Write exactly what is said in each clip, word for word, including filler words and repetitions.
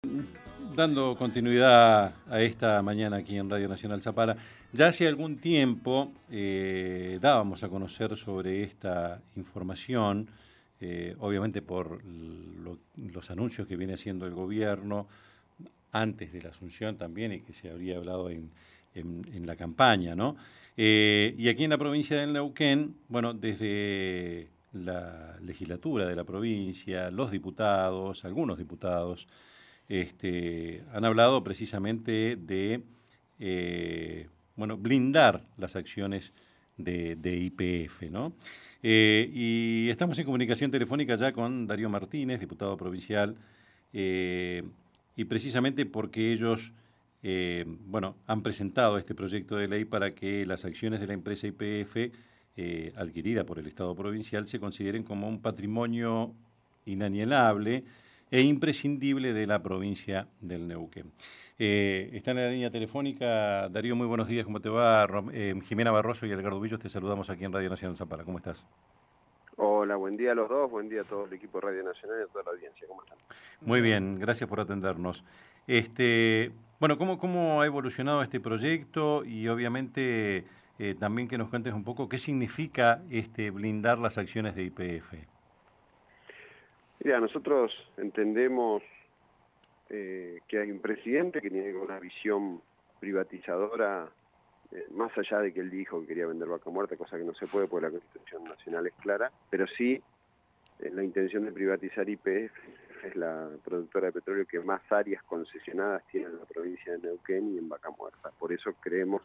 Dando continuidad a esta mañana aquí en Radio Nacional Zapala, ya hace algún tiempo eh, dábamos a conocer sobre esta información, eh, obviamente por lo, los anuncios que viene haciendo el gobierno antes de la asunción también y que se habría hablado en, en, en la campaña, ¿no? Eh, y aquí en la provincia del Neuquén, bueno, desde la legislatura de la provincia, los diputados, algunos diputados, Este, han hablado precisamente de eh, bueno, blindar las acciones de, de Y P F, ¿no? Eh, y estamos en comunicación telefónica ya con Darío Martínez, diputado provincial, eh, y precisamente porque ellos eh, bueno, han presentado este proyecto de ley para que las acciones de la empresa Y P F eh, adquirida por el Estado provincial se consideren como un patrimonio inalienable e imprescindible de la provincia del Neuquén. Eh, está en la línea telefónica. Darío, muy buenos días, ¿cómo te va? Eh, Jimena Barroso y Edgardo Villos, te saludamos aquí en Radio Nacional Zapala. ¿Cómo estás? Hola, buen día a los dos, buen día a todo el equipo de Radio Nacional y a toda la audiencia. ¿Cómo están? Muy bien, gracias por atendernos. Este, bueno, ¿cómo, cómo ha evolucionado este proyecto? Y obviamente eh, también que nos cuentes un poco qué significa este blindar las acciones de Y P F. Mira, nosotros entendemos eh, que hay un presidente que tiene una visión privatizadora, eh, más allá de que él dijo que quería vender Vaca Muerta, cosa que no se puede porque la Constitución Nacional es clara, pero sí eh, la intención de privatizar Y P F, es la productora de petróleo que más áreas concesionadas tiene en la provincia de Neuquén y en Vaca Muerta. Por eso creemos...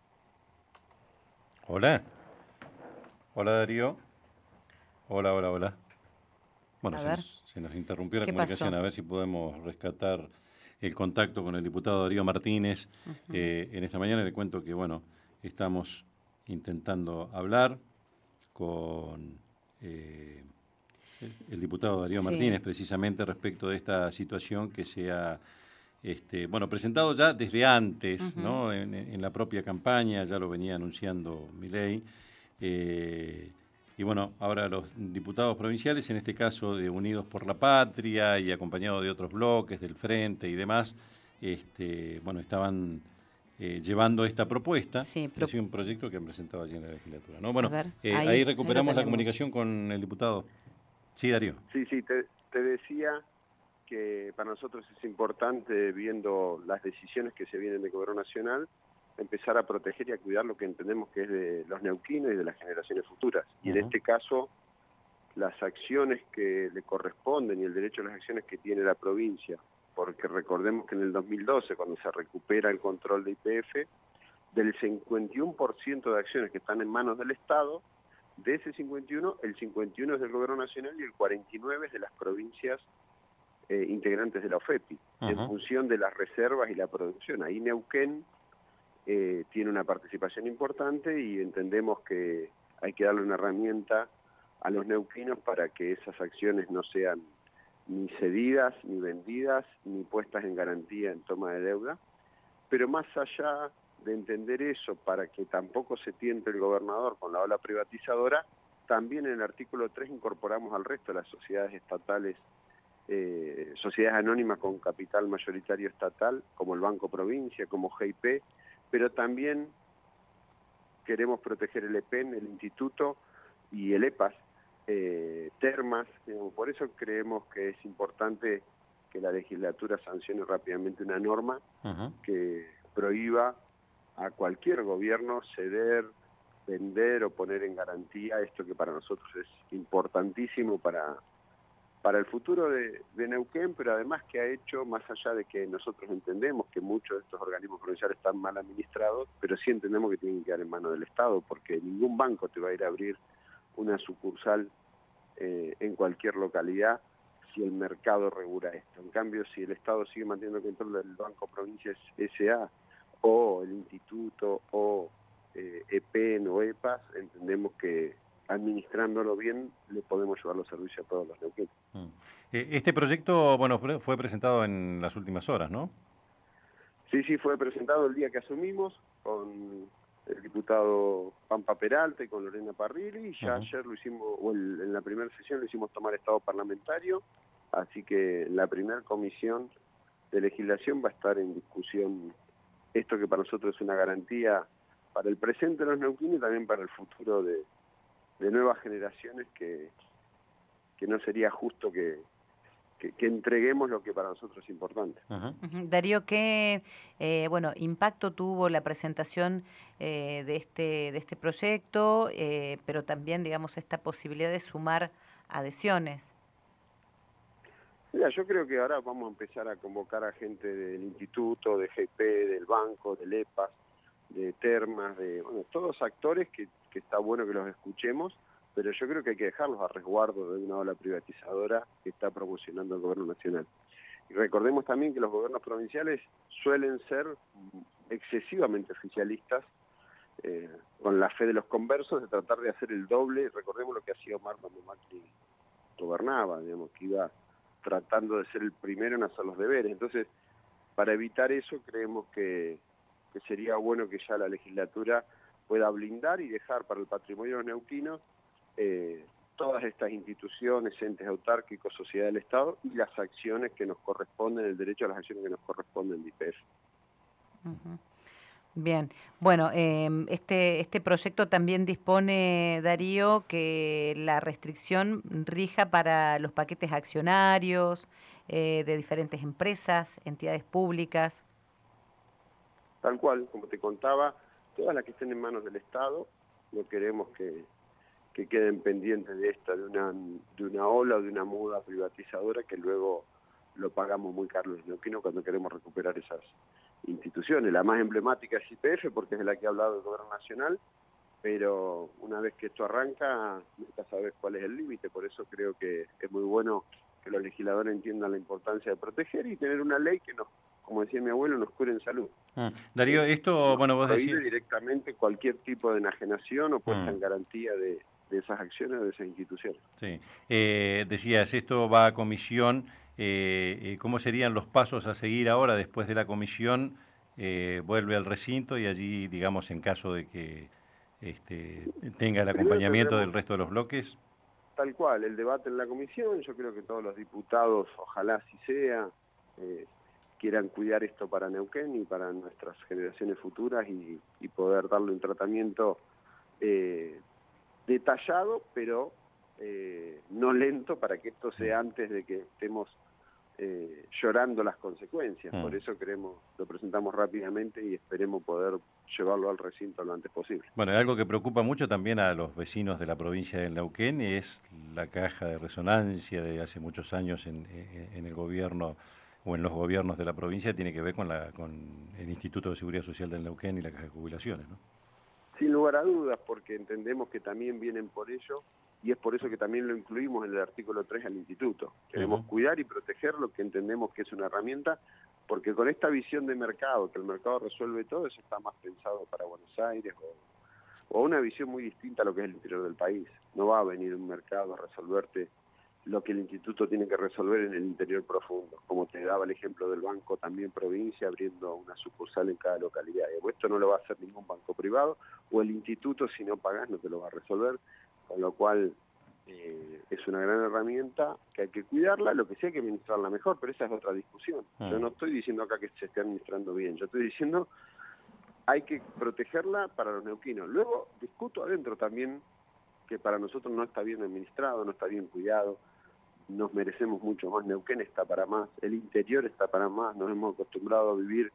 Hola. Hola, Darío. Hola, hola, hola. Bueno, se nos, se nos interrumpió la comunicación, pasó? A ver si podemos rescatar el contacto con el diputado Darío Martínez. Uh-huh. eh, en esta mañana le cuento que, bueno, estamos intentando hablar con eh, el, el diputado Darío sí. Martínez precisamente respecto de esta situación que se ha este, bueno, presentado ya desde antes, uh-huh. ¿no? En, en la propia campaña, ya lo venía anunciando Milei. Eh, Y bueno, ahora los diputados provinciales, en este caso de Unidos por la Patria y acompañados de otros bloques, del Frente y demás, este, bueno, estaban eh, llevando esta propuesta. Sí, pro... Es un proyecto que han presentado allí en la legislatura, ¿no? Bueno, ver, eh, ahí, ahí recuperamos ahí la comunicación con el diputado. Sí, Darío. Sí, sí, te, te decía que para nosotros es importante, viendo las decisiones que se vienen del Gobierno Nacional, empezar a proteger y a cuidar lo que entendemos que es de los neuquinos y de las generaciones futuras. Y uh-huh. en este caso, las acciones que le corresponden y el derecho a las acciones que tiene la provincia, porque recordemos que en el dos mil doce, cuando se recupera el control de Y P F, del cincuenta y uno por ciento de acciones que están en manos del Estado, de ese cincuenta y uno, el cincuenta y uno es del Gobierno Nacional y el cuarenta y nueve es de las provincias eh, integrantes de la OFEPI, uh-huh. en función de las reservas y la producción. Ahí Neuquén Eh, tiene una participación importante y entendemos que hay que darle una herramienta a los neuquinos para que esas acciones no sean ni cedidas, ni vendidas, ni puestas en garantía en toma de deuda. Pero más allá de entender eso, para que tampoco se tiente el gobernador con la ola privatizadora, también en el artículo tres incorporamos al resto de las sociedades estatales, eh, sociedades anónimas con capital mayoritario estatal, como el Banco Provincia, como G I P, pero también queremos proteger el E P E N, el Instituto y el E P A S, eh, Termas. Digamos, por eso creemos que es importante que la legislatura sancione rápidamente una norma uh-huh. que prohíba a cualquier gobierno ceder, vender o poner en garantía esto que para nosotros es importantísimo para... para el futuro de, de Neuquén, pero además que ha hecho, más allá de que nosotros entendemos que muchos de estos organismos provinciales están mal administrados, pero sí entendemos que tienen que quedar en manos del Estado, porque ningún banco te va a ir a abrir una sucursal eh, en cualquier localidad si el mercado regula esto. En cambio, si el Estado sigue manteniendo el control del Banco Provincias S A o el Instituto o eh, E P E N o E P A S, entendemos que administrándolo bien, le podemos llevar los servicios a todos los neuquinos. Este proyecto, bueno, fue presentado en las últimas horas, ¿no? Sí, sí, fue presentado el día que asumimos con el diputado Pampa Peralta y con Lorena Parrilli, y ya uh-huh. ayer lo hicimos, o el, en la primera sesión lo hicimos tomar estado parlamentario, así que en la primera comisión de legislación va a estar en discusión esto que para nosotros es una garantía para el presente de los neuquinos y también para el futuro de, de nuevas generaciones, que, que no sería justo que, que, que entreguemos lo que para nosotros es importante. Uh-huh. Uh-huh. Darío, ¿qué eh, bueno, impacto tuvo la presentación eh, de, este, de este proyecto, eh, pero también, digamos, esta posibilidad de sumar adhesiones? Mira, yo creo que ahora vamos a empezar a convocar a gente del instituto, de G P, del banco, del E P A S, de Termas, de bueno, todos actores que, que está bueno que los escuchemos, pero yo creo que hay que dejarlos a resguardo de una ola privatizadora que está promocionando el gobierno nacional. Y recordemos también que los gobiernos provinciales suelen ser excesivamente oficialistas, eh, con la fe de los conversos, de tratar de hacer el doble. Recordemos lo que hacía Omar cuando Macri gobernaba, digamos, que iba tratando de ser el primero en hacer los deberes. Entonces, para evitar eso, creemos que, que sería bueno que ya la legislatura pueda blindar y dejar para el patrimonio de los neuquinos eh, todas estas instituciones, entes autárquicos, sociedad del Estado, y las acciones que nos corresponden, el derecho a las acciones que nos corresponden de I P F. Uh-huh. Bien, bueno, eh, este, este proyecto también dispone, Darío, que la restricción rija para los paquetes accionarios eh, de diferentes empresas, entidades públicas. Tal cual, como te contaba, todas las que estén en manos del Estado, no queremos que, que queden pendientes de esta, de una, de una ola o de una muda privatizadora que luego lo pagamos muy caro los neuquinos cuando queremos recuperar esas instituciones. La más emblemática es I P F, porque es de la que ha hablado el gobierno nacional, pero una vez que esto arranca, nunca sabes cuál es el límite. Por eso creo que es muy bueno que los legisladores entiendan la importancia de proteger y tener una ley que nos, como decía mi abuelo, nos cure en salud. Ah, Darío, esto, bueno, vos decís... Prohíbe directamente cualquier tipo de enajenación o puesta mm. en garantía de, de esas acciones o de esas instituciones. Sí. Eh, decías, esto va a comisión. Eh, ¿Cómo serían los pasos a seguir ahora después de la comisión? Eh, vuelve al recinto y allí, digamos, en caso de que este, tenga el acompañamiento del resto de los bloques. Tal cual, el debate en la comisión, yo creo que todos los diputados, ojalá así sea, eh, quieran cuidar esto para Neuquén y para nuestras generaciones futuras y, y poder darle un tratamiento eh, detallado, pero eh, no lento, para que esto sea antes de que estemos eh, llorando las consecuencias. Mm. Por eso queremos, lo presentamos rápidamente y esperemos poder llevarlo al recinto lo antes posible. Bueno, algo que preocupa mucho también a los vecinos de la provincia de Neuquén es la caja de resonancia de hace muchos años en, en el gobierno o en los gobiernos de la provincia, tiene que ver con, la, con el Instituto de Seguridad Social del Neuquén y la caja de jubilaciones, ¿no? Sin lugar a dudas, porque entendemos que también vienen por ello, y es por eso que también lo incluimos en el artículo tres al instituto. Queremos uh-huh. cuidar y proteger lo que entendemos que es una herramienta, porque con esta visión de mercado, que el mercado resuelve todo, eso está más pensado para Buenos Aires, o, o una visión muy distinta a lo que es el interior del país. No va a venir un mercado a resolverte lo que el instituto tiene que resolver en el interior profundo, como te daba el ejemplo del banco también provincia, abriendo una sucursal en cada localidad. Y esto no lo va a hacer ningún banco privado, o el instituto, si no pagás, no te lo va a resolver, con lo cual eh, es una gran herramienta que hay que cuidarla, lo que sí hay que administrarla mejor, pero esa es otra discusión. Ah. Yo no estoy diciendo acá que se esté administrando bien, yo estoy diciendo hay que protegerla para los neuquinos. Luego discuto adentro también que para nosotros no está bien administrado, no está bien cuidado, nos merecemos mucho más, Neuquén está para más, el interior está para más, nos hemos acostumbrado a vivir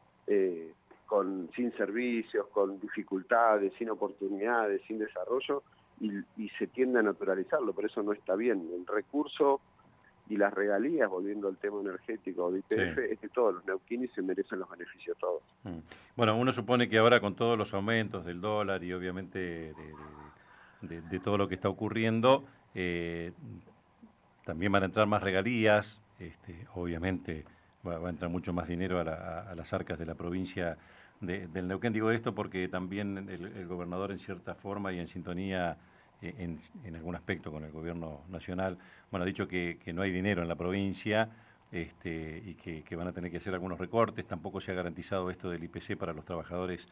eh, con sin servicios, con dificultades, sin oportunidades, sin desarrollo, y, y se tiende a naturalizarlo, pero eso no está bien. El recurso y las regalías, volviendo al tema energético de I P F, sí. es que todos los neuquinos se merecen los beneficios todos. Mm. Bueno, uno supone que ahora con todos los aumentos del dólar y obviamente de, de, de, de todo lo que está ocurriendo, eh, también van a entrar más regalías, este, obviamente va, va a entrar mucho más dinero a, la, a las arcas de la provincia de, del Neuquén. Digo esto porque también el, el gobernador en cierta forma y en sintonía eh, en, en algún aspecto con el gobierno nacional, bueno, ha dicho que, que no hay dinero en la provincia este, y que, que van a tener que hacer algunos recortes. Tampoco se ha garantizado esto del I P C para los trabajadores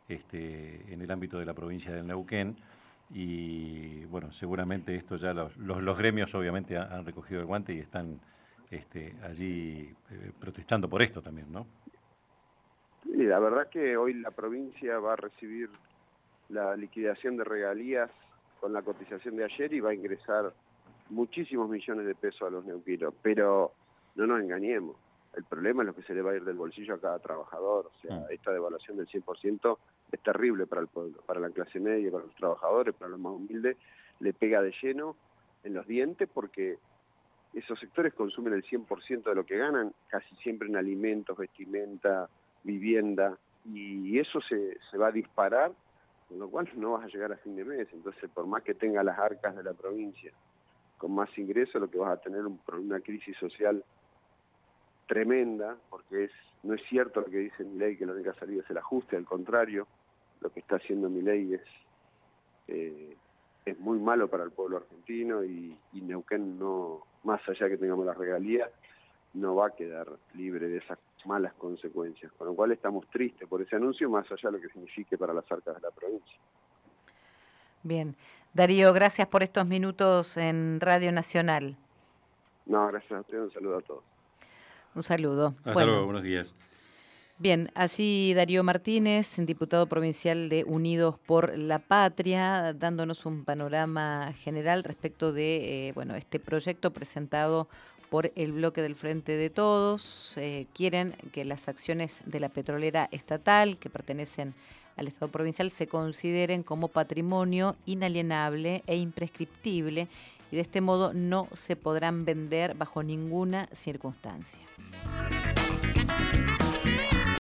este, en el ámbito de la provincia del Neuquén. Y bueno, seguramente esto ya los, los, los gremios obviamente han, han recogido el guante y están este, allí eh, protestando por esto también, ¿no? Sí, la verdad que hoy la provincia va a recibir la liquidación de regalías con la cotización de ayer y va a ingresar muchísimos millones de pesos a los neuquinos, pero no nos engañemos, el problema es lo que se le va a ir del bolsillo a cada trabajador, o sea, esta devaluación del cien por ciento es terrible para el pueblo, para la clase media, para los trabajadores, para los más humildes, le pega de lleno en los dientes porque esos sectores consumen el cien por ciento de lo que ganan, casi siempre en alimentos, vestimenta, vivienda, y eso se, se va a disparar, con lo cual no vas a llegar a fin de mes. Entonces, por más que tenga las arcas de la provincia con más ingresos, lo que vas a tener es un, una crisis social tremenda, porque es no es cierto lo que dice Milei, que la única salida es el ajuste, al contrario, lo que está haciendo Milei es, eh, es muy malo para el pueblo argentino, y, y Neuquén, no, más allá que tengamos las regalías, no va a quedar libre de esas malas consecuencias, con lo cual estamos tristes por ese anuncio, más allá de lo que signifique para las arcas de la provincia. Bien. Darío, gracias por estos minutos en Radio Nacional. No, gracias a usted, un saludo a todos. Un saludo. Hasta bueno, luego, buenos días. Bien, así Darío Martínez, diputado provincial de Unidos por la Patria, dándonos un panorama general respecto de eh, bueno, este proyecto presentado por el bloque del Frente de Todos. Eh, quieren que las acciones de la petrolera estatal que pertenecen al Estado provincial se consideren como patrimonio inalienable e imprescriptible, y de este modo no se podrán vender bajo ninguna circunstancia.